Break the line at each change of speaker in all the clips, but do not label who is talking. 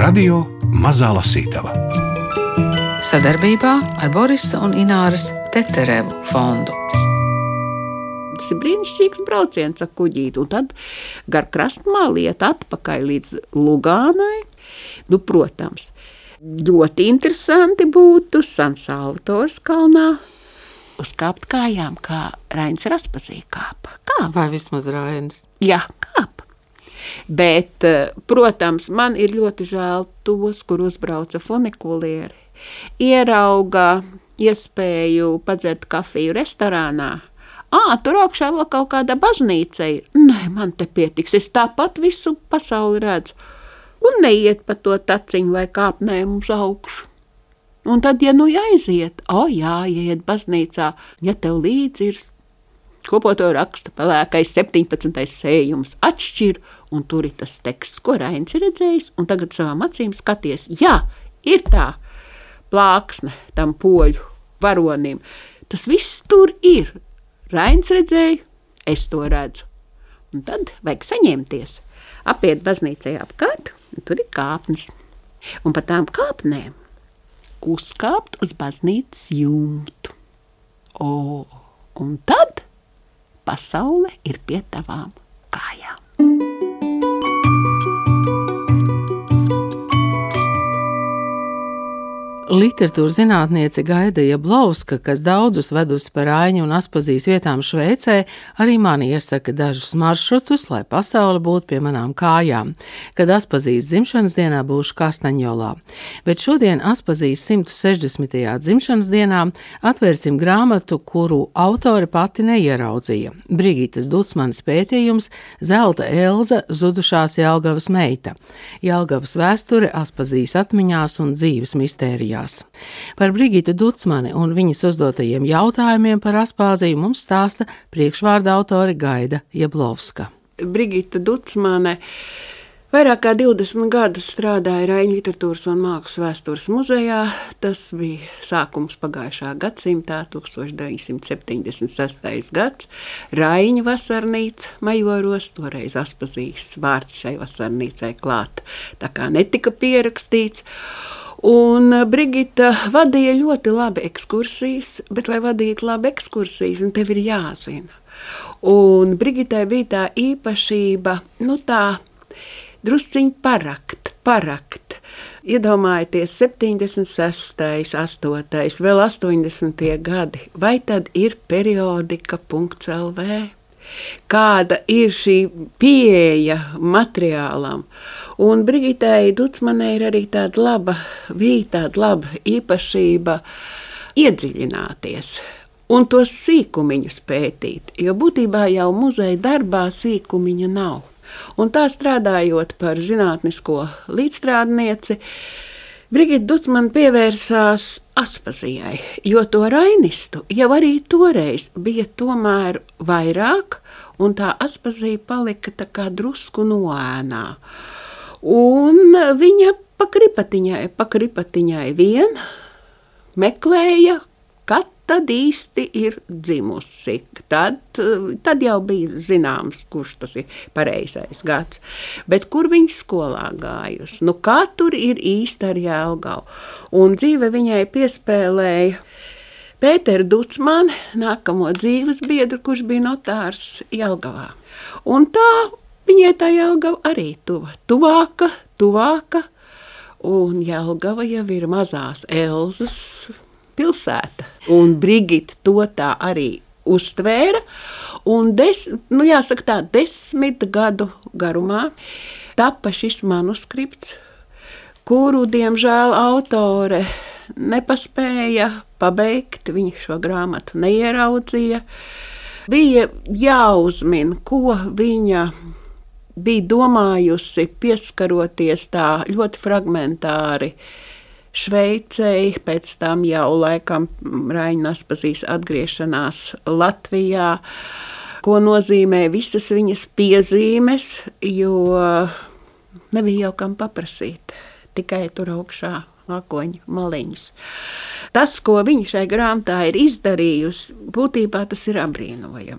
Radio Mazā Lasītava.
Sadarbībā ar Borisa un Ināras Teterevu fondu.
Tas ir brīnišķīgs brauciens ar kuģīti, un tad gar krastmāli iet atpakaļ līdz Lugānai. Protams, ļoti interesanti būtu San Salvatoras kalnā uzkāpt kājām, kā Rainis Raspazīja kāpa. Kāp.
Vai vismaz Rainis?
Jā, kāp. Bet, protams, man ir ļoti žēl tos, kur uzbrauca funikulieri. Ierauga iespēju padzert kafiju restorānā. Tur augšā vēl kaut kāda baznīca ir. Nē, man te pietiks, es tāpat visu pasauli redzu. Un neiet pa to taciņu vai kāpnēm uz augšu. Un tad, ja aiziet, ieiet baznīcā, ja tev līdzi ir kopoto raksta pelēkais 17. sējums, atšķir, un tur ir tas teksts, ko Rainis ir redzējis, un tagad savām acīm skaties. Jā, ir tā plāksne tam poļu varonim. Tas viss tur ir. Rainis redzēja, es to redzu. Un tad vajag saņemties, apiet baznīcai apkārt, un tur ir kāpnes. Un pa tām kāpnēm uzkāpt uz baznīcas jumtu. Un tad pasaule ir pie tavām kājām.
Literatūras zinātniece Gaida Jablauska, kas daudzus vedusi pa Raiņu un Aspazijas vietām Šveicē, arī man iesaka dažus maršrutus, lai pasaule būtu pie manām kājām, kad Aspazijas dzimšanas dienā būšu Kastaņolā. Bet šodien Aspazijas 160. dzimšanas dienā atvērsim grāmatu, kuru autori pati neieraudzīja. Brigitas Ducmanes pētījums Zelta Elza zudušās Jelgavas meita. Jelgavas vēsture Aspazijas atmiņās un dzīves mistērijā. Par Brigitu Ducmani un viņas uzdotajiem jautājumiem par Aspāziju mums stāsta priekšvārda autori Gaida Jablauska.
Brigita Ducmane vairāk kā 20 gadus strādāja Raiņu literatūras un mākslas vēstures muzejā. Tas bija sākums pagājušā gadsimtā, 1976. gads. Raiņa vasarnīca Majoros, toreiz Aspazijas vārds šai vasarnīcai klāt, tā kā netika pierakstīts. Un Brigita vadīja ļoti labi ekskursijas, bet, lai vadītu labi ekskursijas, tev ir jāzina. Un Brigitai bija tā īpašība, tā drusciņ parakt. Iedomājieties, 76., 8., vēl 80. gadi, vai tad ir periodika.lv? Kāda ir šī pieeja materiālam? Un Brigitai Ducmanei ir arī tāda laba īpašība iedziļināties un tos sīkumiņus pētīt, jo būtībā jau muzeja darbā sīkumiņa nav. Un tā strādājot par zinātnisko līdzstrādnieci, Brigita Ducmane pievērsās Aspazijai, jo to rainistu jau arī toreiz bija tomēr vairāk, un tā Aspazija palika tā kā drusku noēnā. Un viņa pa kripatiņai vien meklēja, kad tad īsti ir dzimusi. Tad jau bija zināms, kurš tas ir pareizais gads. Bet kur viņa skolā gājusi? Kā tur ir īsti ar Jelgavu? Un dzīve viņai piespēlēja Pēteru Ducmani, nākamo dzīves biedru, kurš bija notārs Jelgavā. Un tā viņai tā Jelgava arī tuvāka, un Jelgava jau ir mazās Elzas pilsēta. Un Brigita to tā arī uztvēra, un 10 gadu garumā tapa šis manuskripts, kuru, diemžēl, autore nepaspēja pabeigt, viņa šo grāmatu neieraudzīja. Bija jāuzmin, ko viņa bija domājusi, pieskaroties tā ļoti fragmentāri Šveicei, pēc tam jau laikam Raiņa Aspazijas atgriešanās Latvijā, ko nozīmē visas viņas piezīmes, jo nebija jau kam paprasīt, tikai tur augšā mākoņu maliņus. Tas, ko viņa šai grāmatā ir izdarījusi, būtībā tas ir apbrīnojami.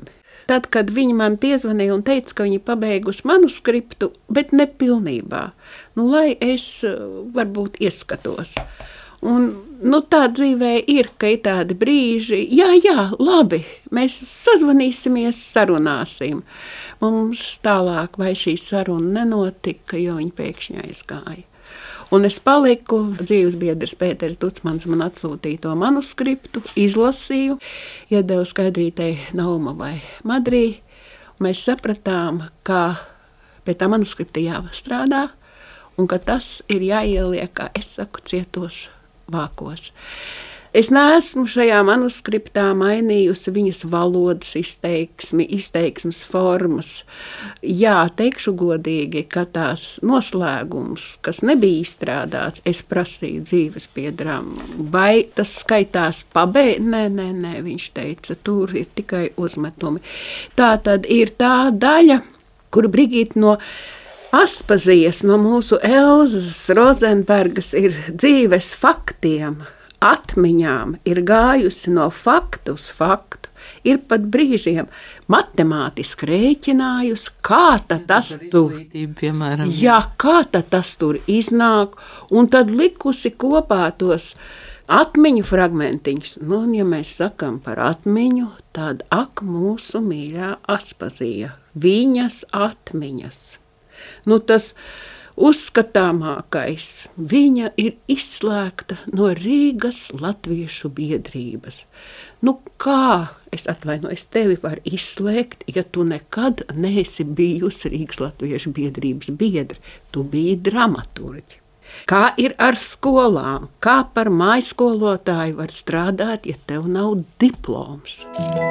tad, kad viņi man piezvanīja un teica, ka viņi pabeigusi manuskriptu, bet ne pilnībā. Lai es varbūt ieskatos. Un, tā dzīvē ir, ka ir tādi brīži, jā, labi, mēs sazvanīsimies, sarunāsim. Mums tālāk vai šī saruna nenotika, jo viņi pēkšņi aizgāja. Un es paliku, dzīves biedrs Pēters Ducmans man atsūtīja to manuskriptu, izlasīju, iedevu Skaidrītei Naumavai Madrī. Mēs sapratām, ka pie tā manuskripta jāstrādā un ka tas ir jāieliek, kā es saku, cietos vākos. Es neesmu šajā manuskriptā mainījusi viņas valodas izteiksmes formas. Jā, teikšu godīgi, ka tās noslēgums, kas nebija izstrādāts, es prasīju dzīves biedram, vai tas skaitās Nē, viņš teica, tur ir tikai uzmetumi. Tā tad ir tā daļa, kur Brigita no Aspazijas, no mūsu Elzas Rozenbergas ir dzīves faktiem, atmiņām, ir gājusi no faktu uz faktu, ir pat brīžiem matemātiski rēķinājusi, kā tas tur, kā tas tur iznāk, un tad likusi kopā tos atmiņu fragmentiņus. Un, ja mēs sakam par atmiņu, tad ak mūsu mīļā Aspazija, viņas atmiņas. Tas uzskatāmākais, viņa ir izslēgta no Rīgas latviešu biedrības. Kā, es atvainojos, tevi var izslēgt, ja tu nekad neesi bijusi Rīgas latviešu biedrības biedra, tu biji dramaturģi. Kā ir ar skolām, kā par mājskolotāju var strādāt, ja tev nav diploms?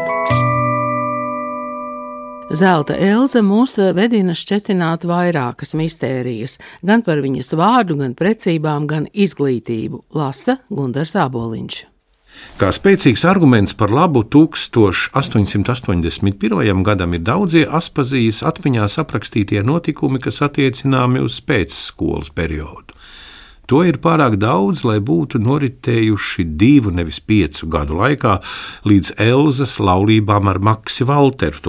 Zelta Elze mūs vedina šķetināt vairākas mistērijas, gan par viņas vārdu, gan precībām, gan izglītību, lasa Gundars Āboliņš.
Kā spēcīgs arguments par labu 1881. gadam ir daudzie Aspazijas atmiņās aprakstītie notikumi, kas attiecināmi uz pēcskolas periodu. To ir pārāk daudz, lai būtu noritējuši 2, nevis 5 gadu laikā līdz Elzas laulībām ar Maksi Valteru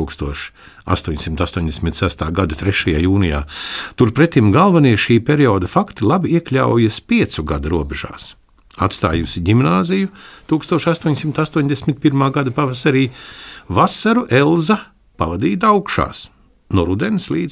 1886. gada 3. jūnijā. Turpretim galvenie šī perioda fakti labi iekļaujas 5 gadu robežās. Atstājusi ģimnāziju 1881. gada pavasarī, vasaru Elza pavadīja Daugšās. No rudens līdz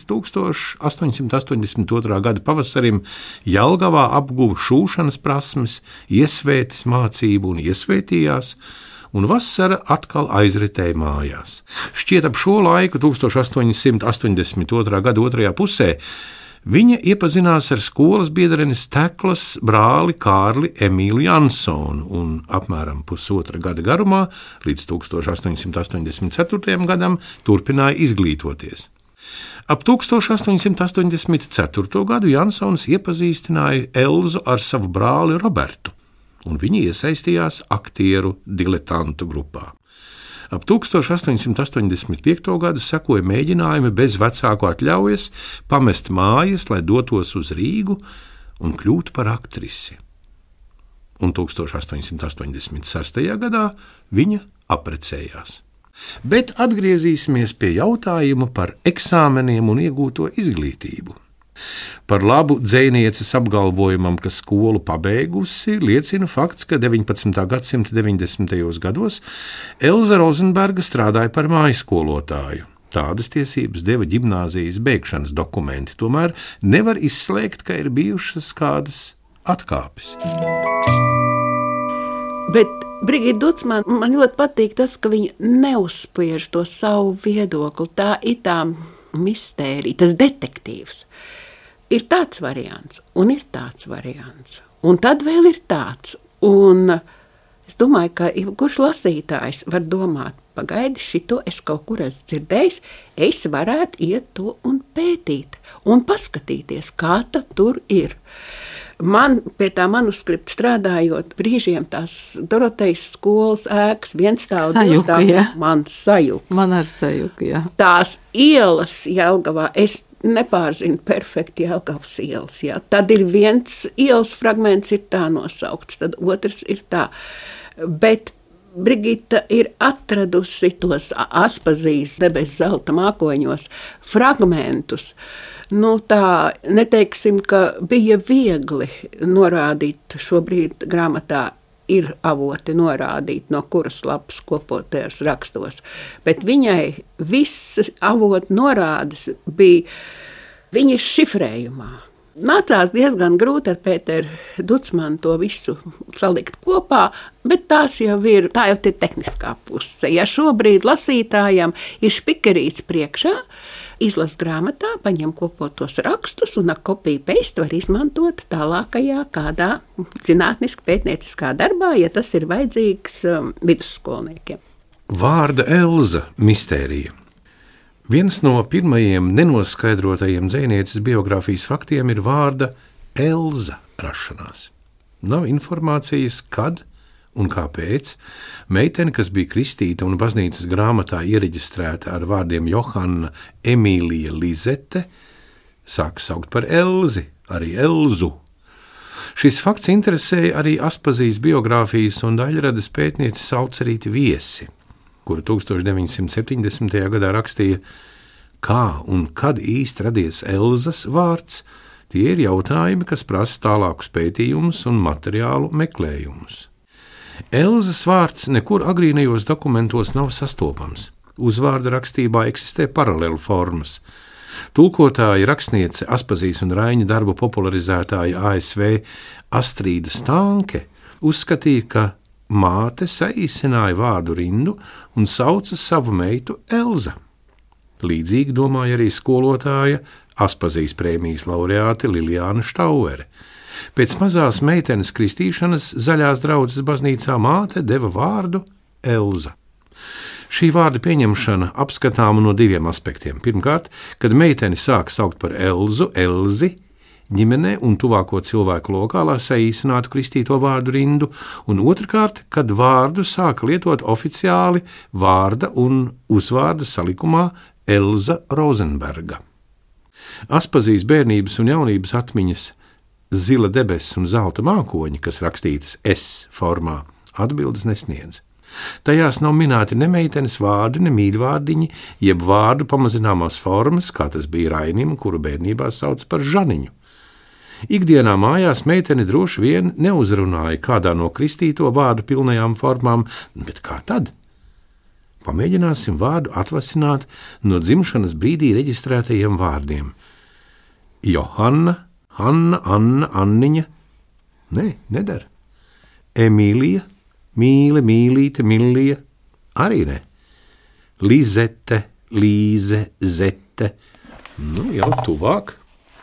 1882. gada pavasarim Jelgavā apguva šūšanas prasmes, iesvētis mācību un iesvētījās, un vasara atkal aizritēja mājās. Šķiet ap šo laiku, 1882. gada 2. pusē, viņa iepazinās ar skolas biedrenes Teklas brāli Kārli Emīlu Jansonu un apmēram pusotra gada garumā, līdz 1884. gadam, turpināja izglītoties. Ap 1884. gadu Jansons iepazīstināja Elzu ar savu brāli Robertu, un viņi iesaistījās aktieru diletantu grupā. Ap 1885. gadu sekoja mēģinājumi bez vecāku atļaujas pamest mājas, lai dotos uz Rīgu un kļūtu par aktrisi. Un 1886. gadā viņa apprecējās. Bet atgriezīsimies pie jautājuma par eksāmeniem un iegūto izglītību. Par labu dzejnieces apgalvojumam, ka skolu pabeigusi, liecina fakts, ka 19. gadsimta 90. gados Elza Rozenberga strādāja par mājskolotāju. Tādas tiesības deva ģimnāzijas beigšanas dokumenti, tomēr nevar izslēgt, ka ir bijušas kādas atkāpes.
Bet Brigita Ducmans, man ļoti patīk tas, ka viņa neuzspiež to savu viedokli. Tā ir tā mistērija, tas detektīvs. Ir tāds variants, un ir tāds variants. Un tad vēl ir tāds. Un es domāju, ka jebkurš lasītājs var domāt, pagaidi, šito es kaut kur esmu dzirdējis, es varētu iet to un pētīt, un paskatīties, kā tad tur ir. Man pie tā manuskripta strādājot, brīžiem tās Dorotejas skolas ēkas vienstāv, man sajuka.
Man ar sajuka, jā.
Tās ielas Jelgavā, es nepārzinu perfekti Jelgavas ielas, jā. Tad ir viens ielas fragments ir tā nosaukts, tad otrs ir tā. Bet Brigita ir atradusi tos Aspazijas debesu zelta mākoņos fragmentus. Tā neteiksim, ka bija viegli norādīt, šobrīd grāmatā ir avoti norādīti, no kuras lapas kopotajos rakstos, bet viņai visas avotu norādes bija viņas šifrējumā. Nācās diezgan grūti ar Pēteru Ducmanu to visu salikt kopā, bet tā jau ir tehniskā puse. Ja šobrīd lasītājam ir špikerīts priekšā, izlas grāmatā, paņem kopotos rakstus un ar kopiju paste var izmantot tālākajā kādā zinātniski pētnieciskā darbā, ja tas ir vajadzīgs vidusskolniekiem.
Vārda Elza mistērija. Viens no pirmajiem nenoskaidrotajiem dzejnieces biogrāfijas faktiem ir vārda Elza rašanās. Nav informācijas, kad un kāpēc meitene, kas bija kristīta un baznīcas grāmatā iereģistrēta ar vārdiem Johanna Emīlija Lizete, sāka saukt par Elzi, arī Elzu. Šis fakts interesēja arī Aspazijas biogrāfijas un daļradas pētnieci Salcerīti Viesi, kura 1970. gadā rakstīja, kā un kad īsti radies Elzas vārds, tie ir jautājumi, kas prasa tālākus pētījumus un materiālu meklējumus. Elzas vārds nekur agrīnajos dokumentos nav sastopams. Uzvārda rakstībā eksistē paralēlu formas. Tulkotāja, rakstniece, Aspazijas un Raiņa darbu popularizētāja ASV Astrīda Stanke uzskatīja, ka māte saīsināja vārdu rindu un sauca savu meitu Elza. Līdzīgi domāja arī skolotāja, Aspazijas prēmijas laureāte Liljāna Štauere. Pēc mazās meitenes kristīšanas Zaļās draudzes baznīcā māte deva vārdu Elza. Šī vārda pieņemšana apskatāma no diviem aspektiem. Pirmkārt, kad meiteni sāk saukt par Elzu, Elzi, ģimenē un tuvāko cilvēku lokā, lai saīsinātu kristīto vārdu rindu, un otrkārt, kad vārdu sāka lietot oficiāli vārda un uzvārda salikumā Elza Rozenberga. Aspazijas bērnības un jaunības atmiņas Zila debesu un zelta mākoņi, kas rakstītas S formā, atbildes nesniedz. Tajās nav minēti ne meitenes vārdi, ne mīļvārdiņi, jeb vārdu pamazināmās formas, kā tas bija Rainim, kuru bērnībā sauc par Žaniņu. Ikdienā mājās meiteni droši vien neuzrunāja kādā no kristīto vārdu pilnajām formām, bet kā tad? Pamēģināsim vārdu atvasināt no dzimšanas brīdī reģistrētajiem vārdiem. Johanna, Hanna, Anna, Anniņa. Nē, nedara. Emīlija, Mīle, Mīlīte, Millija. Arī ne. Lizete, Līze, Zete. Jau tuvāk.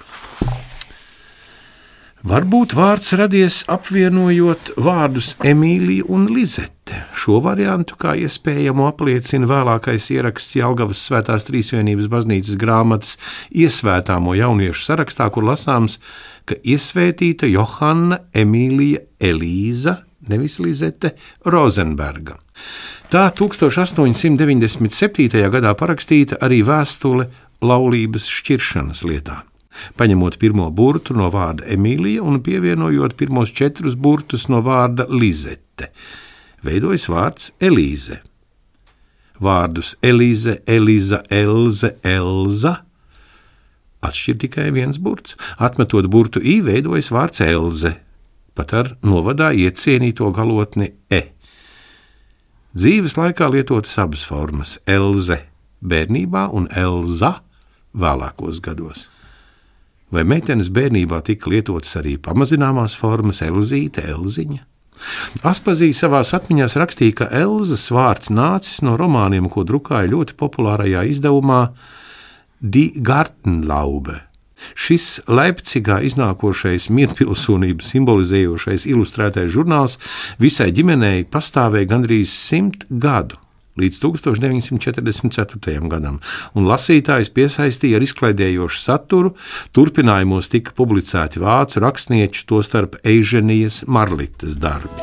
Varbūt vārds radies apvienojot vārdus Emīlija un Lizete. Šo variantu kā iespējamu apliecina vēlākais ieraksts Jelgavas Svētās Trīsvienības baznīcas grāmatas iesvētāmo jauniešu sarakstā, kur lasāms, ka iesvētīta Johanna Emīlija Elīza, nevis Lizete, Rozenberga. Tā 1897. gadā parakstīta arī vēstule laulības šķiršanas lietā. Paņemot pirmo burtu no vārda Emīlija un pievienojot pirmos 4 burtus no vārda Lizete, veidojas vārds Elīze. Vārdus Elīze, Eliza, Elze, Elza atšķir tikai viens burts. Atmetot burtu I, veidojas vārds Elze, pat ar novadā iecienīto galotni E. Dzīves laikā lietotas abas formas – Elze bērnībā un Elza vēlākos gados. Vai meitenes bērnībā tika lietotas arī pamazināmās formas Elzīte, Elziņa? Aspazija savās atmiņās rakstīja, ka Elzas vārds nācis no romāniem, ko drukāja ļoti populārajā izdevumā Die Gartenlaube. Šis Leipcigā iznākošais mierpilsonību simbolizējošais ilustrētais žurnāls visai ģimenei pastāvēja gandrīz 100 gadu. Līdz 1944. gadam, un lasītājs piesaistīja ar izklaidējošu saturu, turpinājumos tika publicēti vācu rakstnieču, tostarp Eiženijas Marlites darbi.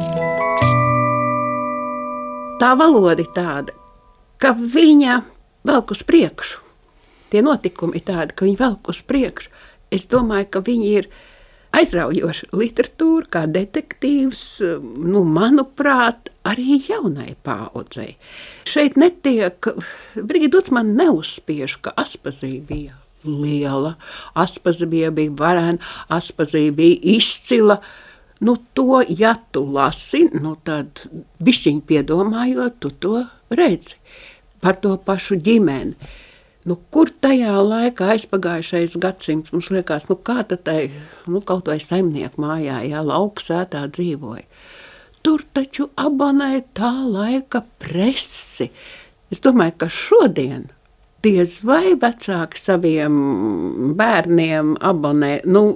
Tā valoda ir tāda, ka viņa velk uz priekšu. Tie notikumi ir tādi, ka viņi velk uz priekšu. Es domāju, ka viņi ir aizraujoša literatūra, kā detektīvs, manuprāt, arī jaunai paaudzei. Šeit netiek, Brigita Ucmane neuzspiež, ka Aspazīja bija liela, Aspazīja bija varena, Aspazīja bija izcila. To, ja tu lasi, tad bišķiņ piedomājot, tu to redzi par to pašu ģimeni. Kur tajā laikā aizpagājušais gadsimts, mums liekas, kā tad tai, kaut vai saimnieku mājā, lauksētā dzīvoja. Tur taču abonē tā laika presi. Es domāju, ka šodien diez vai vecāki saviem bērniem abonē,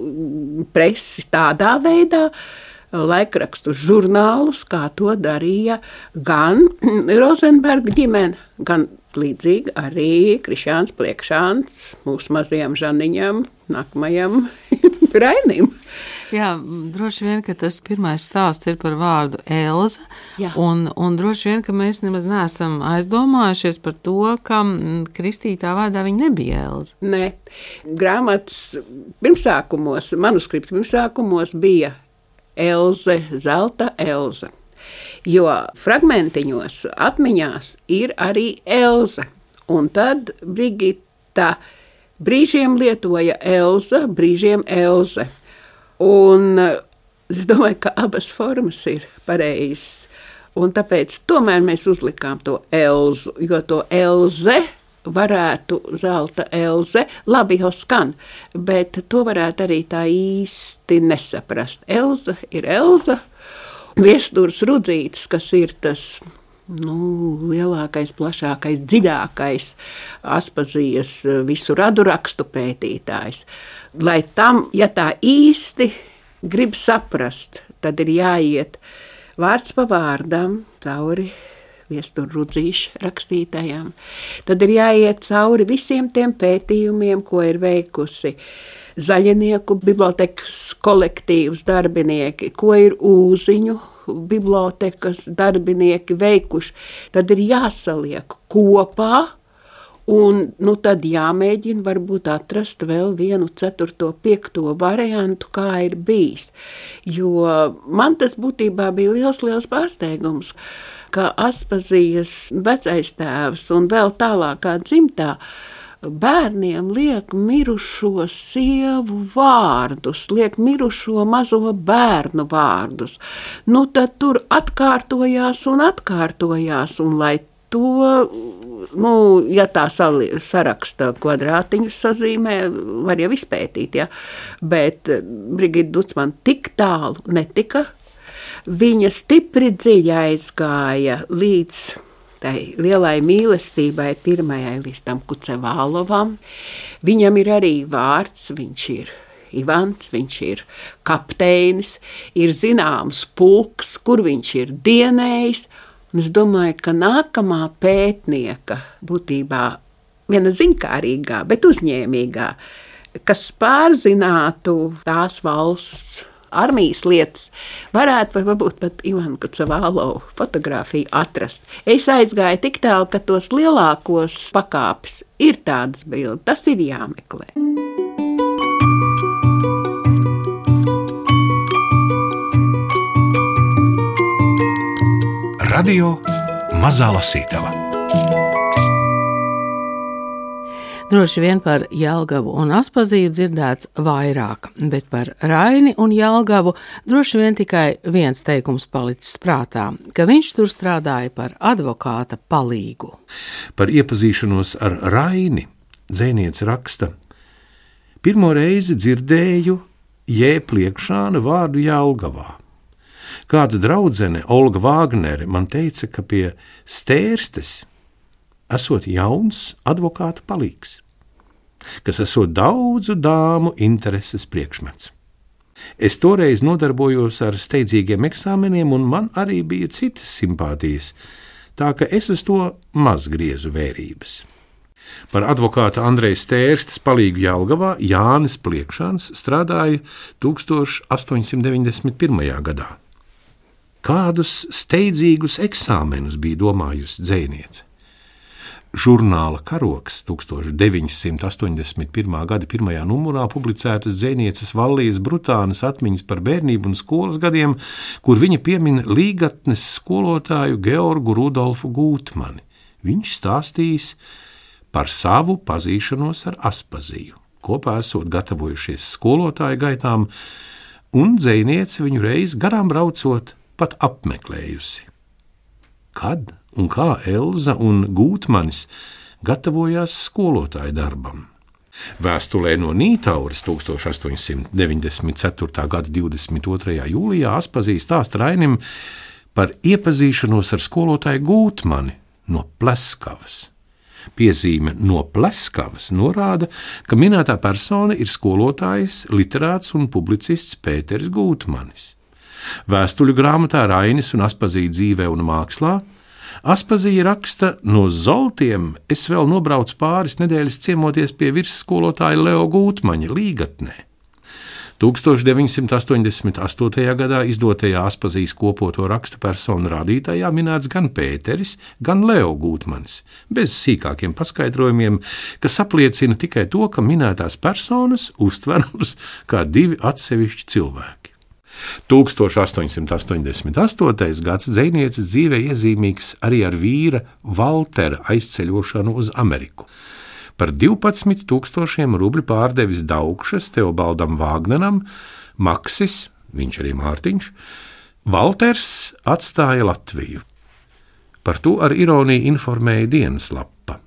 presi tādā veidā, laikrakstu žurnālus, kā to darīja gan Rozenberga ģimene, gan līdzīgi arī Krišjāns Pliekšāns, mūsu mazajam Žaniņam, nākamajam Rainim.
Jā, droši vien, ka tas pirmais stāsts ir par vārdu Elza, un droši vien, ka mēs nemaz neesam aizdomājušies par to, ka kristītā vārdā viņa nebija Elza.
Nē, grāmatas pirmsākumos, manuskripta pirmsākumos bija Elze, Zelta Elza. Jo fragmentiņos, atmiņās ir arī Elza. Un tad Brigita brīžiem lietoja Elza, brīžiem Elze. Un es domāju, ka abas formas ir pareizas. Un tāpēc tomēr mēs uzlikām to Elzu, jo to Elze varētu, Zelta Elze, labi jau skan, bet to varētu arī tā īsti nesaprast. Elza ir Elza. Viesturs Rudzītis, kas ir tas lielākais, plašākais, dziļākais Aspazijas visu radurakstu pētītājs. Lai tam, ja tā īsti grib saprast, tad ir jāiet vārds pa vārdam cauri Viesturu Rudzīša rakstītajām. Tad ir jāiet cauri visiem tiem pētījumiem, ko ir veikusi Zaļinieku bibliotekas kolektīvs darbinieki, ko ir Ūziņu bibliotekas darbinieki veikuši. Tad ir jāsaliek kopā un tad jāmēģina varbūt atrast vēl 1, 4, 5 variantu, kā ir bijis. Jo man tas būtībā bija liels pārsteigums, ka Aspazijas vecais tēvs un vēl tālākā dzimtā bērniem liek mirušo sievu vārdus, liek mirušo mazo bērnu vārdus. Tad tur atkārtojās, un lai to, ja tā saraksta kvadrātiņus sazīmē, var jau izpētīt, ja? Bet Brigita Ucmane tik tālu netika. Viņa stipri dziļi aizgāja līdz tai lielai mīlestībai pirmajai līdz tam Kucevālovam. Viņam ir arī vārds, viņš ir Ivants, viņš ir kapteinis, ir zināms pulks, kur viņš ir dienējis. Un es domāju, ka nākamā pētnieka būtībā viena ziņkārīgā, bet uzņēmīgā, kas pārzinātu tās valsts armijas lietas, varētu vai varbūt pat Ivanu Kucevālovu fotografiju atrast. Es aizgāju tik tālu, ka tos lielākos pakāpes ir tādas bildes. Tas ir jāmeklē.
Radio Mazā Lasītava.
Droši vien par Jelgavu un Aspaziju dzirdēts vairāk, bet par Raini un Jelgavu droši vien tikai viens teikums palicis prātā, ka viņš tur strādāja par advokāta palīgu.
Par iepazīšanos ar Raini dzejniece raksta: pirmo reizi dzirdēju J. Pliekšāna vārdu Jelgavā. Kāda draudzene, Olga Vāgnere, man teica, ka pie Stērstes esot jauns advokāta palīgs, kas esot daudzu dāmu intereses priekšmets. Es toreiz nodarbojos ar steidzīgiem eksāmeniem, un man arī bija citas simpātijas, tā ka es uz to maz griezu vērības. Par advokāta Andreja Stērstes palīgu Jelgavā Jānis Pliekšāns strādāja 1891. gadā. Kādus steidzīgus eksāmenus bija domājusi dzejniece? Žurnāla Karoks 1981. gada 1. numurā publicētas dzejnieces Vallijas Brutānas atmiņas par bērnību un skolas gadiem, kur viņa piemin Līgatnes skolotāju Georgu Rudolfu Gūtmani. Viņš stāstījis par savu pazīšanos ar Aspaziju. Kopā esot gatavojušies skolotāju gaitām, un dzejniece viņu reiz garām braucot pat apmeklējusi. Kad un kā Elza un Gūtmanis gatavojās skolotāju darbam? Vēstulē no Nītauras 1894. gada 22. jūlijā Aspazija stāsta Rainim par iepazīšanos ar skolotāju Gūtmani no Pleskavas. Piezīme no Pleskavas norāda, ka minētā persona ir skolotājs, literāts un publicists Pēteris Gūtmanis. Vēstuļu grāmatā Rainis un Aspazija dzīvē un mākslā Aspazija raksta: no Zoltiem es vēl nobraucu pāris nedēļas ciemoties pie virsskolotāja Leo Gūtmaņa Līgatnē. 1988. gadā izdotajā Aspazijas kopoto rakstu personu rādītājā minēts gan Pēteris, gan Leo Gūtmanis, bez sīkākiem paskaidrojumiem, kas apliecina tikai to, ka minētās personas uztverams kā divi atsevišķi cilvēki. 1888. gads dzejnieces dzīvē iezīmīgs arī ar vīra Valtera aizceļošanu uz Ameriku. Par 12,000 rubļu pārdevis Daugšas Teobaldam Vāgneram, Maksis, viņš arī Mārtiņš, Valters atstāja Latviju. Par to ar ironiju informēja Dienaslapa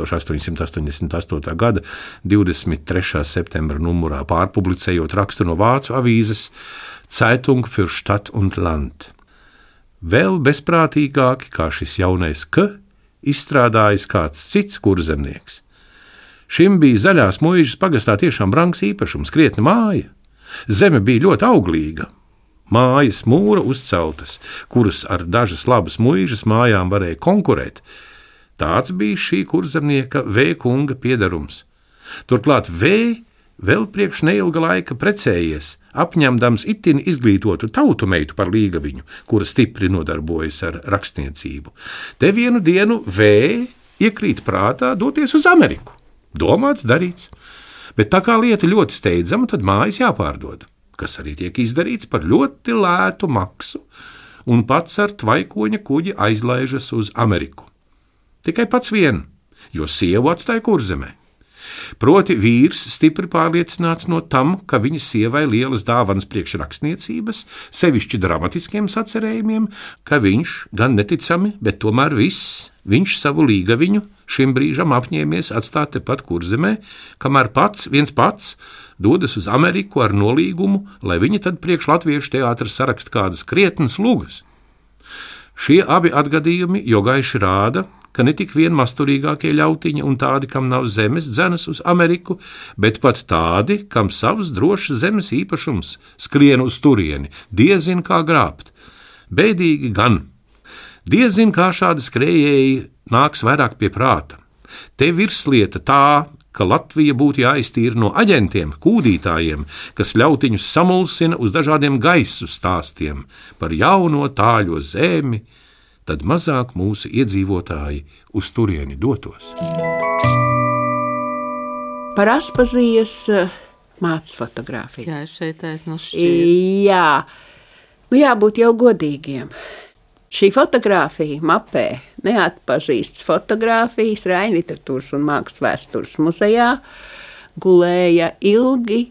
1888. gada 23. septembra numurā, pārpublicējot rakstu no vācu avīzes Zeitung für Stadt und Land. Vēl bezprātīgāki kā šis jaunais K izstrādājis kāds cits kurzemnieks. Šim bija Zaļās Muižas pagastā tiešām brangs īpašums, krietni māja. Zeme bija ļoti auglīga. Mājas mūra uzceltas, kuras ar dažas labas muižas mājām varēja konkurēt. Tāds bija šī kurzemnieka V. kunga piedarums. Turklāt V. vēl priekš neilga laika precējies, apņemdams itin izglītotu tautu meitu par līgaviņu, kura stipri nodarbojas ar rakstniecību. Te vienu dienu V. iekrīt prātā doties uz Ameriku. Domāts, darīts. Bet tā kā lieta ļoti steidzama, tad mājas jāpārdod, kas arī tiek izdarīts par ļoti lētu maksu, un pats ar tvaikoņa kuģi aizlaižas uz Ameriku. Tikai pats vien, jo sievu atstāja Kurzemē. Proti vīrs stipri pārliecināts no tam, ka viņa sievai lielas dāvanas priekšrakstniecības, sevišķi dramatiskiem sacerējumiem, ka viņš, gan neticami, bet tomēr viņš savu līgaviņu šim brīžam apņēmies atstāt tepat Kurzemē, kamēr viens pats dodas uz Ameriku ar nolīgumu, lai viņa tad priekš latviešu teātra saraksta kādas krietnas lugas. Šie abi atgadījumi jo gaiši rāda, ka ne tik vien masturīgākie ļautiņi un tādi, kam nav zemes, dzenas uz Ameriku, bet pat tādi, kam savs drošs zemes īpašums skrien uz turieni, diezin kā grābt. Bēdīgi gan. Diezin kā šādi skrējēji nāks vairāk pie prāta. Te virslieta tā, ka Latvija būtu jāiztīra no aģentiem, kūdītājiem, kas ļautiņus samulsina uz dažādiem gaisu stāstiem par jauno tāļo zemi, tad mazāk mūsu iedzīvotāji uz turieni dotos.
Par Aspazijas mātes fotogrāfiju.
Jā, šeit taisno šķiet.
Jā, jābūt jau godīgiem. Šī fotogrāfija mapē neatpazīstas fotogrāfijas Raina literatūras un mākslas vēstures muzejā gulēja ilgi.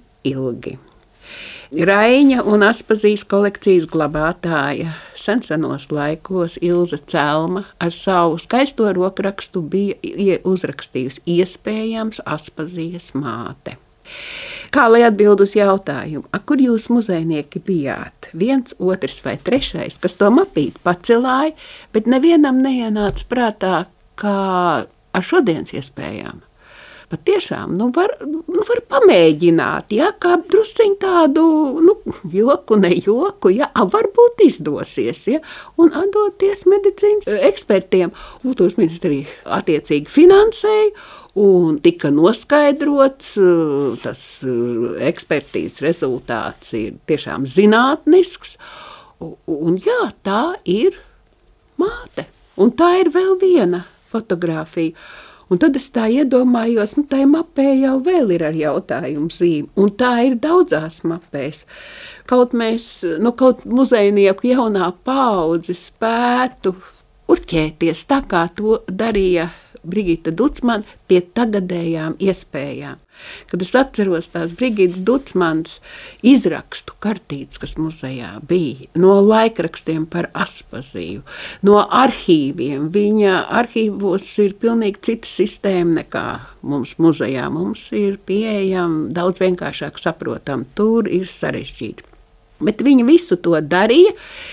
Raiņa un Aspazijas kolekcijas glabātāja senos laikos Ilze Celma ar savu skaisto rokrakstu bija uzrakstījusi iespējams Aspazijas māte. Kā lai atbild uz jautājumu, kur jūs muzejnieki bijāt? 1, 2 vai 3, kas to mapīti pacelāja, bet nevienam neienāca prātā kā ar šodienas iespējām. Pat tiešām, var pamēģināt, ja, kā drusciņ tādu, joku, ne joku, ja, varbūt izdosies, ja, un atdoties medicīnas ekspertiem. Kultūras ministrija attiecīgi finansēja, un tika noskaidrots, tas ekspertīzes rezultāts ir tiešām zinātnisks, un jā, tā ir māte, un tā ir vēl viena fotogrāfija. Un tad es tā iedomājos, tā mapē jau vēl ir ar jautājumu zīmi, un tā ir daudzās mapēs. Kaut muzejnieku jaunā paudze spētu urķēties tā, kā to darīja Brigita Ducmana pie tagadējām iespējām. Kad es atceros tās Brigitas Ducmanas izrakstu kartītes, kas muzejā bija, no laikrakstiem par Aspaziju, no arhīviem. Viņa arhīvos ir pilnīgi cita sistēma nekā mums muzejā. Mums ir pieejama daudz vienkāršāk saprotam, tur ir sarežģīti. Bet viņa visu to darīja.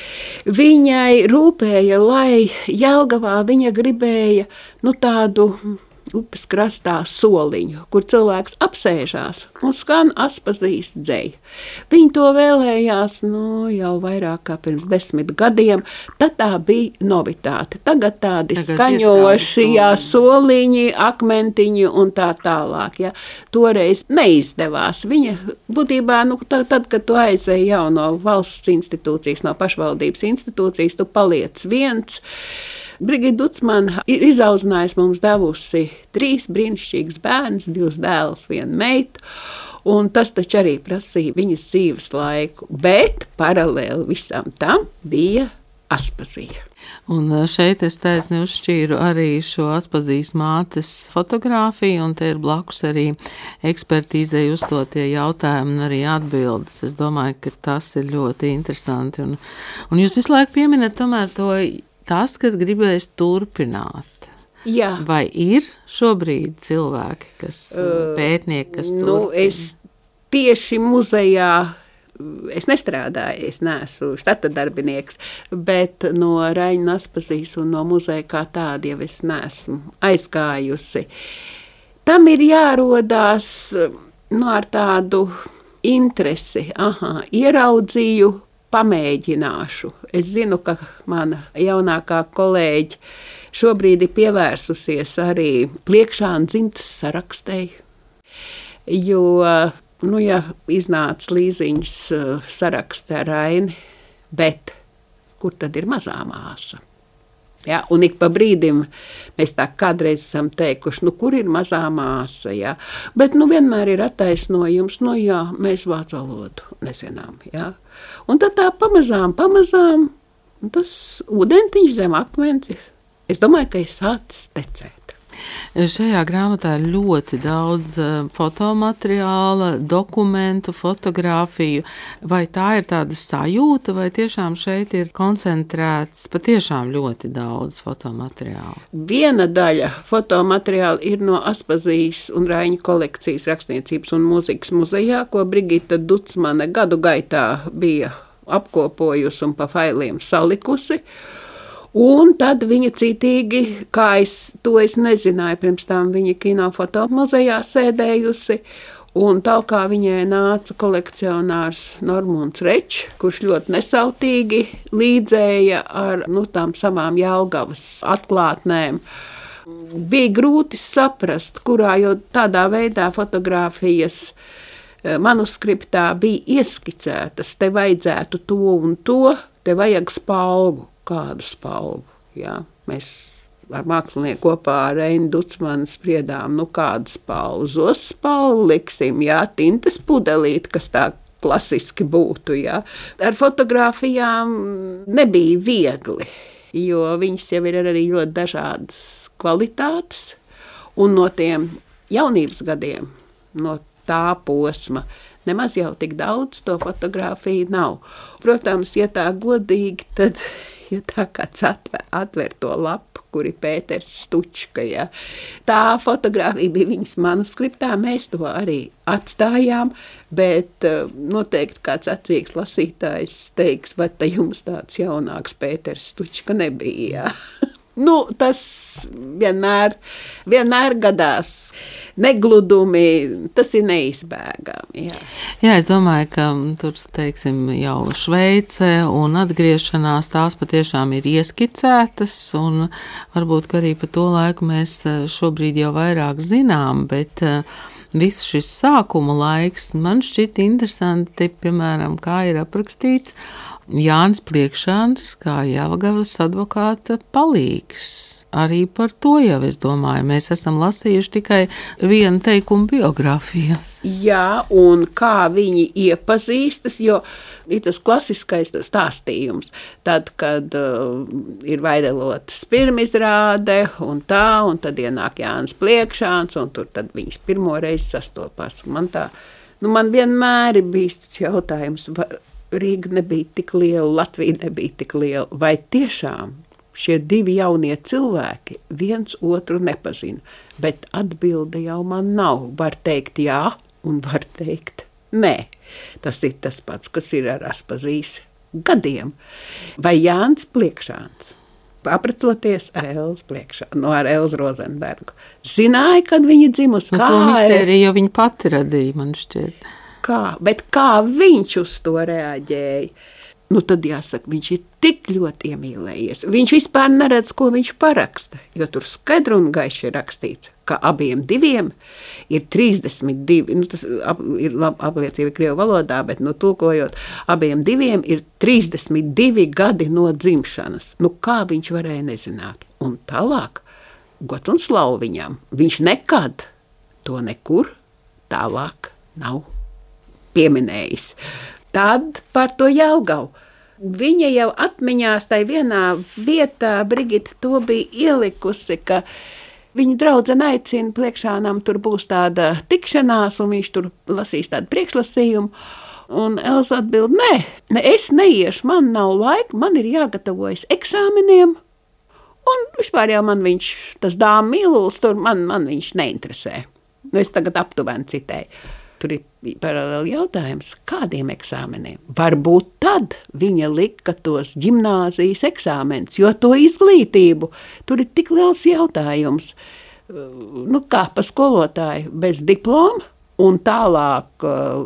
Viņai rūpēja, lai Jelgavā viņa gribēja tādu upes krastā soliņu, kur cilvēks apsēžās un skan Aspazijas dzeja. Viņi to vēlējās jau vairāk kā pirms 10 gadiem. Tad tā bija novitāte. Tagad tādi skaņoši, soliņi, akmentiņi un tā tālāk. Ja. Toreiz neizdevās. Viņa būtībā, tad, kad tu aizēji jau no valsts institūcijas, no pašvaldības institūcijas, tu paliec viens. Brigita Ducmana ir izaudzinājusi mums devusi 3 brīnišķīgus bērnus, 2 dēlus, 1 meitu, un tas taču arī prasīja viņas dzīves laiku, bet paralēli visam tam bija Aspazija.
Un šeit es taisni uzšķīru arī šo Aspazijas mātes fotogrāfiju, un te ir blakus arī ekspertīzei uzdotie jautājumi un arī atbildes. Es domāju, ka tas ir ļoti interesanti. Un jūs visu laiku pieminat tomēr tas, kas gribēs turpināt.
Jā.
Vai ir šobrīd cilvēki, pētnieki, kas turpina?
Es tieši muzejā, es nestrādāju, es neesmu štata darbinieks, bet no Raņa Aspazijas un no muzeja kā tāda jau es neesmu aizgājusi. Tam ir jārodās ar tādu interesi. Ieraudzīju, pamēģināšu. Es zinu, ka mana jaunākā kolēģe šobrīd ir pievērsusies arī Pliekšāna dzimtas sarakstei, jo, ja iznāca Līziņas sarakstē ar Raini, bet kur tad ir mazā māsa? Ja, un ik pa brīdim mēs tā kādreiz esam teikuši, kur ir mazā māsa, ja? Bet vienmēr ir attaisnojums, mēs vācu valodu nezinām, ja? Un tad tā pamazām, tas ūdentiņš zem akmens, es domāju, ka ir sācis tecēt.
Šajā grāmatā ir ļoti daudz fotomateriāla, dokumentu, fotografiju. Vai tā ir tāda sajūta, vai tiešām šeit ir koncentrēts patiešām ļoti daudz fotomateriāla?
Viena daļa fotomateriāla ir no Aspazijas un Raņa kolekcijas rakstniecības un mūzikas muzejā, ko Brigita Ducmana gadu gaitā bija apkopojusi un pa failiem salikusi. Un tad viņa citīgi, es nezināju, pirms tam viņa kinofoto muzejā sēdējusi, un tālāk viņai nāca kolekcionārs Normunds Rečs, kurš ļoti nesautīgi līdzēja ar tām savām Jelgavas atklātnēm. Bija grūti saprast, kurā, jo tādā veidā fotogrāfijas manuskriptā bija ieskicētas, te vajadzētu to un to, te vajag spalvu. Kādu spalvu. Jā. Mēs ar mākslinieku kopā ar Reinu Ducmanu spriedām, kādu spalvu. Zos spalvu liksim, tintas pudelīt, kas tā klasiski būtu. Jā. Ar fotogrāfijām nebija viegli, jo viņas jau ir arī ļoti dažādas kvalitātes. Un no tiem jaunības gadiem, no tā posma, nemaz jau tik daudz to fotogrāfiju nav. Protams, ja tā godīgi, tad ja tā kāds atver to lapu, kur ir Pēters Stučka, ja. Tā fotogrāfija bija viņas manuskriptā, mēs to arī atstājām, bet noteikti kāds acīgs lasītājs teiks, vai te jums tāds jaunāks Pēters Stučka nebija, ja. Tas vienmēr gadās negludumi, tas ir neizbēgami.
Jā, es domāju, ka tur, jau Šveice un atgriešanās tās patiešām ir ieskicētas, un varbūt, ka arī pa to laiku mēs šobrīd jau vairāk zinām, bet viss šis sākuma laiks man šķita interesanti, piemēram, kā ir aprakstīts, Jānis Pliekšāns kā Jelgavas advokāta palīgs. Arī par to jau es domāju, mēs esam lasījuši tikai vienu teikumu biogrāfiju.
Jā, un kā viņi iepazīstas, jo ir tas klasiskais stāstījums. Tad, kad ir Vaidelotas pirmizrāde un tad ienāk Jānis Pliekšāns, un tur tad viņas pirmo reizi sastopās. Man vienmēr ir bijis tas jautājums, vai Rīga nebija tik liela, Latvija nebija tik liela, vai tiešām šie divi jaunie cilvēki viens otru nepazina, bet atbilde jau man nav. Var teikt jā un var teikt nē. Tas ir tas pats, kas ir ar Aspazijas gadiem. Vai Jānis Pliekšāns, aprecoties ar Elzu Pliekšānu, ar Elzu Rozenbergu, zināja, kad viņa dzimusi?
To mistēriju jau viņa pati radīja, man šķiet.
Bet kā viņš uz to reaģēja? Tad jāsaka, viņš ir tik ļoti iemīlējies. Viņš vispār neredz, ko viņš paraksta, jo tur skaidri un gaiši ir rakstīts, ka abiem diviem ir 32, tas ir apliecība krievu valodā, bet tulkojot, abiem diviem ir 32 gadi no dzimšanas. Kā viņš varēja nezināt? Un tālāk, got un slavu viņam, viņš nekad to nekur tālāk nav pieminējis. Tad par to Jelgavu. Viņa jau atmiņās tai vienā vietā, Brigita to bija ielikusi, ka viņa draudzene aicina Pliekšānam, tur būs tāda tikšanās, un viņš tur lasīs tādu priekšlasījumu. Un Elza atbild, nē, es neiešu, man nav laika, man ir jāgatavojas eksāmeniem. Un vispār jau man viņš, tas dāma mīluls, tur man viņš neinteresē. Es tagad aptuveni citēju. Tur ir paralēli jautājums, kādiem eksāmeniem? Varbūt tad viņa lika tos ģimnāzijas eksāmenus, jo to izglītību tur ir tik liels jautājums. Kā pa skolotāju bez diploma un tālāk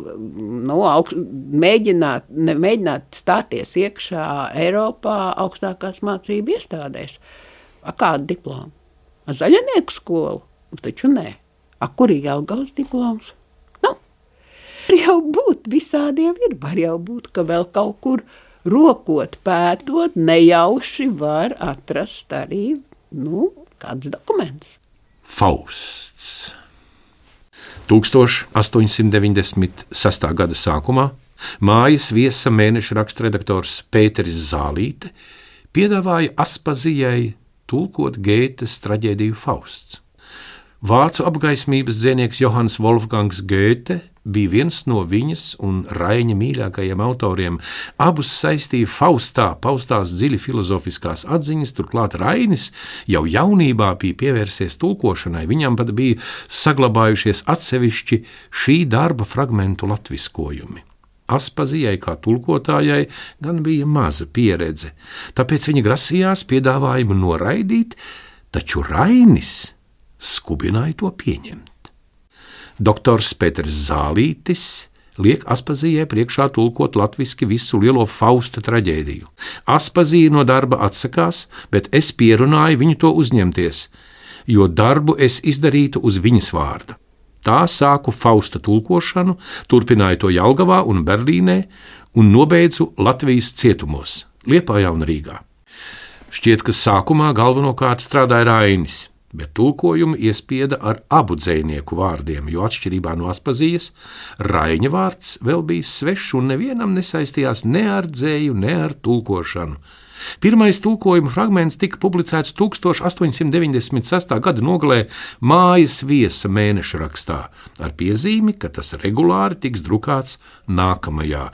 mēģināt stāties iekšā Eiropā augstākās mācību iestādēs. Kādu diplomu? Zaļanieku skolu? Taču nē. Kur ir Jelgavas diploms? Var jau būt, visādiem ir, var jau būt, ka vēl kaut kur rokot, pētot, nejauši var atrast arī, kāds dokuments.
Fausts. 1896. Gada sākumā mājas viesa mēneša rakstredaktors Pēteris Zālīte piedāvāja Aspazijai tulkot Gētes traģēdiju Fausts. Vācu apgaismības dzejnieks Johans Wolfgangs Gēte bija viens no viņas un Raiņa mīļākajiem autoriem. Abus saistīja Faustā paustās dziļi filozofiskās atziņas, turklāt Rainis jau jaunībā bija pievērsies tulkošanai, viņam pat bija saglabājušies atsevišķi šī darba fragmentu latviskojumi. Aspazijai kā tulkotājai gan bija maza pieredze, tāpēc viņa grasījās piedāvājumu noraidīt, taču Rainis skubināja to pieņemt. Doktors Pēters Zālītis liek Aspazijai priekšā tulkot latviski visu lielo Fausta traģēdiju. Aspazija no darba atsakās, bet es pierunāju viņu to uzņemties, jo darbu es izdarītu uz viņas vārda. Tā sāku Fausta tulkošanu, turpināju to Jelgavā un Berlīnē un nobeidzu Latvijas cietumos, Liepājā un Rīgā. Šķiet, ka sākumā galvenokārt strādāja Rainis, bet tulkojumu iespieda ar abu dzejnieku vārdiem, jo atšķirībā no Aspazijas, Raiņa vārds vēl bija svešs un nevienam nesaistījās ne ar dzēju, ne ar tulkošanu. Pirmais tulkojuma fragments tika publicēts 1896. Gada nogalē Mājas viesa mēneša rakstā, ar piezīmi, ka tas regulāri tiks drukāts nākamajā,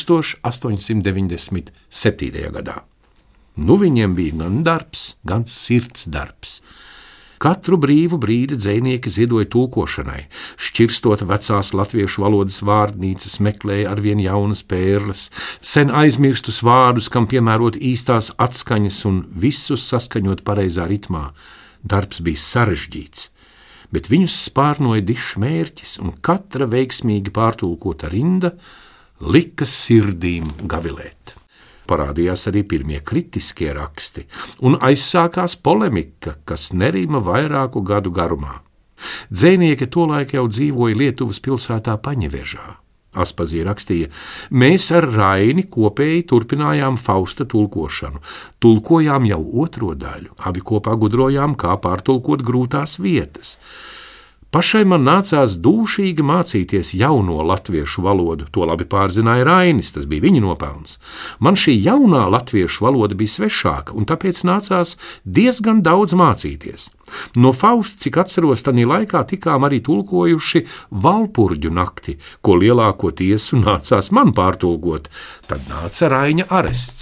1897. gadā. Viņiem bija gan darbs, gan sirds darbs. Katru brīvu brīdi dzejnieki ziedoja tulkošanai, šķirstot vecās latviešu valodas vārdnīcas, meklēja arvien jaunas pērles, sen aizmirstus vārdus, kam piemērot īstās atskaņas un visus saskaņot pareizā ritmā. Darbs bija sarežģīts, bet viņus spārnoja dišs mērķis, un katra veiksmīgi pārtulkota rinda lika sirdīm gavilēt. Parādījās arī pirmie kritiskie raksti, un aizsākās polemika, kas nerima vairāku gadu garumā. Dzejnieki tolaik jau dzīvoja Lietuvas pilsētā Paņevežā. Aspazī rakstīja, mēs ar Raini kopēji turpinājām Fausta tulkošanu. Tulkojām jau 2. daļu, abi kopā gudrojām, kā pārtulkot grūtās vietas. Pašai man nācās dūšīgi mācīties jauno latviešu valodu, to labi pārzināja Rainis, tas bija viņa nopelns. Man šī jaunā latviešu valoda bija svešāka, un tāpēc nācās diezgan daudz mācīties. No Fausta, cik atceros, tanī laikā tikām arī tulkojuši Valpurģu nakti, ko lielākoties nācās man pārtulkot, tad nāca Raiņa arests.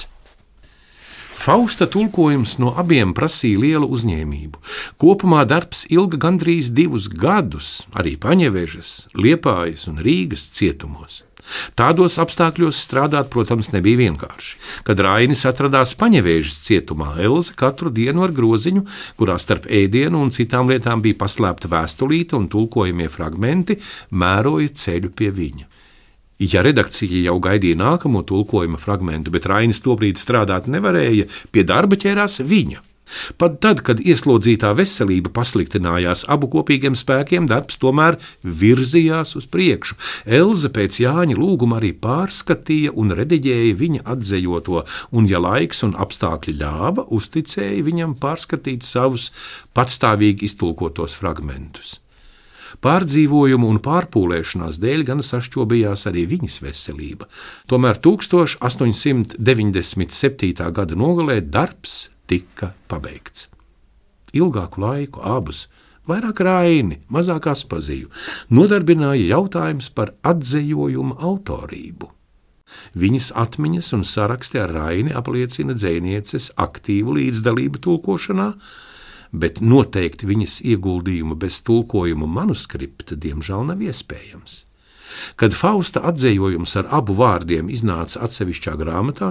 Fausta tulkojums no abiem prasīja lielu uzņēmību. Kopumā darbs ilga gandrīz 2 gadus, arī Paņevežas, Liepājas un Rīgas cietumos. Tādos apstākļos strādāt, protams, nebija vienkārši. Kad Rainis atradās Paņevežas cietumā, Elze katru dienu ar groziņu, kurā starp ēdienu un citām lietām bija paslēpta vēstulīte un tulkojamie fragmenti, mēroja ceļu pie viņa. Ja redakcija jau gaidīja nākamo tulkojuma fragmentu, bet Rainis tobrīd strādāt nevarēja, pie darba ķērās viņa. Pat tad, kad ieslodzītā veselība pasliktinājās abu kopīgiem spēkiem, darbs tomēr virzījās uz priekšu. Elze pēc Jāņa lūguma arī pārskatīja un rediģēja viņa atzejoto, un, ja laiks un apstākļi ļāva, uzticēja viņam pārskatīt savus patstāvīgi iztulkotos fragmentus. Pārdzīvojumu un pārpūlēšanās dēļ gan sašķobījās arī viņas veselība. Tomēr 1897. gada nogalē darbs tika pabeigts. Ilgāku laiku abus, vairāk Raini, mazāk Aspaziju, nodarbināja jautājums par atzejojumu autorību. Viņas atmiņas un saraksti ar Raini apliecina dzejnieces aktīvu līdzdalību tulkošanā, bet noteikti viņas ieguldījumu bez tulkojuma manuskripta diemžēl nav iespējams. Kad Fausta atzējojums ar abu vārdiem iznāca atsevišķā grāmatā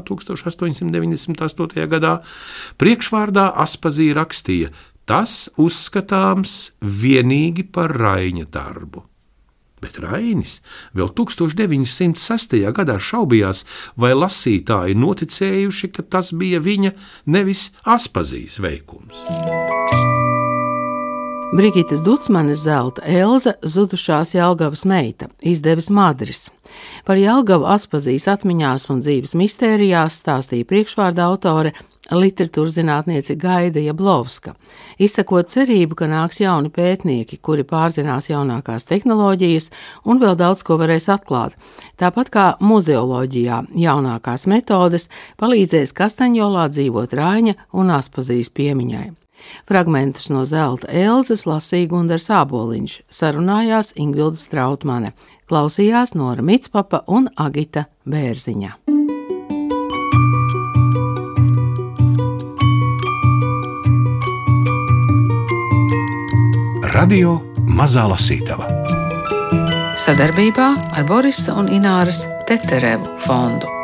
1898. gadā, priekšvārdā Aspazī rakstīja, tas uzskatāms vienīgi par Raiņa darbu. Bet Rainis vēl 1906. gadā šaubījās, vai lasītāji noticējuši, ka tas bija viņa, nevis Aspazīs veikums.
Brigitas Ducmanes zelta Elze zudušās Jelgavas meita, izdevis Madris. Par Jelgavu Aspazīs atmiņās un dzīves mistērijās stāstīja priekšvārda autore literatūrzinātniece Gaida Jablovska, izsakot cerību, ka nāks jauni pētnieki, kuri pārzinās jaunākās tehnoloģijas un vēl daudz ko varēs atklāt. Tāpat kā muzeoloģijā jaunākās metodes palīdzēs Kastaņjolā dzīvot Raiņa un Aspazīs piemiņai. Fragmentus no zelta Elzes lasīja Gundars Āboliņš, sarunājās Ingvilda Strautmane, klausījās Nora Mitspapa un Agita Bērziņa.
Radio Mazā lasītava.
Sadarbībā ar Borisa un Ināras Teterevu fondu.